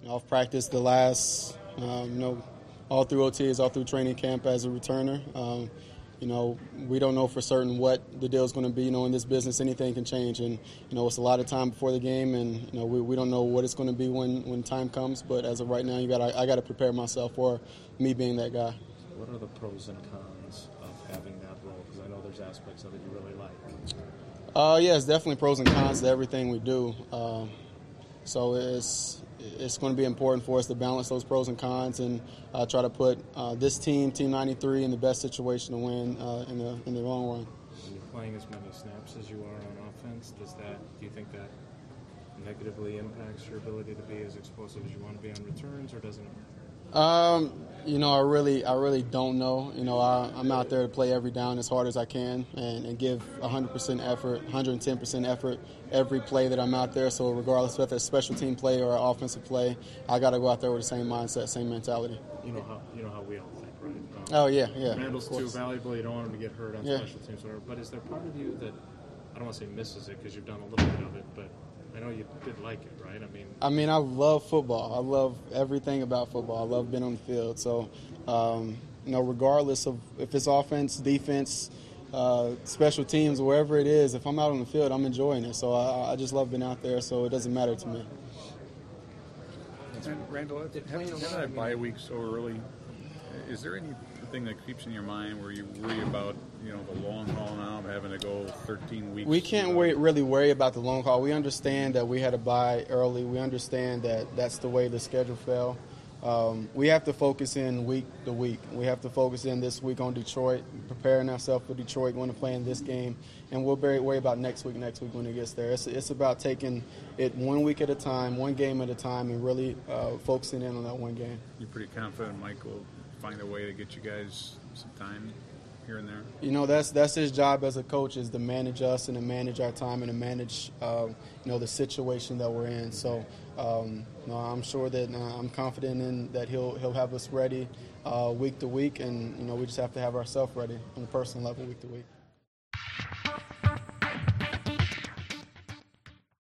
I've practiced the last, all through OTs, all through training camp as a returner. We don't know for certain what the deal is going to be. In this business, anything can change, and it's a lot of time before the game, and we don't know what it's going to be when time comes. But as of right now, I got to prepare myself for me being that guy. What are the pros and cons of having that role? Because I know there's aspects of it you really like. Yeah, it's definitely pros and cons to everything we do. So it's going to be important for us to balance those pros and cons and try to put this team, Team 93, in the best situation to win in the long run. When you're playing as many snaps as you are on offense, do you think that negatively impacts your ability to be as explosive as you want to be on returns, or doesn't it? I really don't know. I'm out there to play every down as hard as I can and give 100% effort, 110% effort every play that I'm out there. So regardless of if it's a special team play or an offensive play, I got to go out there with the same mindset, same mentality. You know how we all think, right? Oh yeah. Randall's too valuable. You don't want him to get hurt on special teams, whatever. But is there part of you that, I don't want to say misses it because you've done a little bit of it, but I know you did like it, right? I love football. I love everything about football. I love being on the field. So, regardless of if it's offense, defense, special teams, wherever it is, if I'm out on the field, I'm enjoying it. So I just love being out there, so it doesn't matter to me. And Randall, having that bye week so early, is there anything that keeps in your mind where you worry about, the long haul now, having to go 13 weeks? We can't really worry about the long haul. We understand that we had a bye early. We understand that that's the way the schedule fell. We have to focus in week to week. We have to focus in this week on Detroit, preparing ourselves for Detroit, going to play in this game, and we'll worry about next week when it gets there. It's about taking it 1 week at a time, one game at a time, and really focusing in on that one game. You're pretty confident Mike will find a way to get you guys some time here and there? That's his job as a coach, is to manage us and to manage our time and to manage the situation that we're in. So I'm sure that I'm confident in that he'll have us ready week to week, and we just have to have ourselves ready on a personal level week to week.